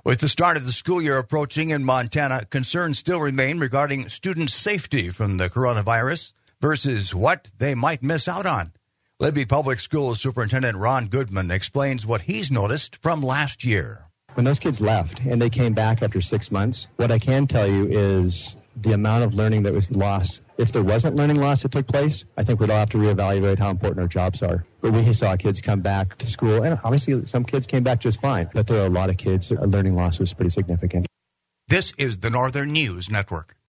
With the start of the school year approaching in Montana, concerns still remain regarding student safety from the coronavirus versus what they might miss out on. Libby Public Schools Superintendent Ron Goodman explains what he's noticed from last year. When those kids left and they came back after 6 months, what I can tell you is the amount of learning that was lost. If there wasn't learning loss that took place, I think we'd all have to reevaluate how important our jobs are. But we saw kids come back to school, and obviously some kids came back just fine, but there are a lot of kids, learning loss was pretty significant. This is the Northern News Network.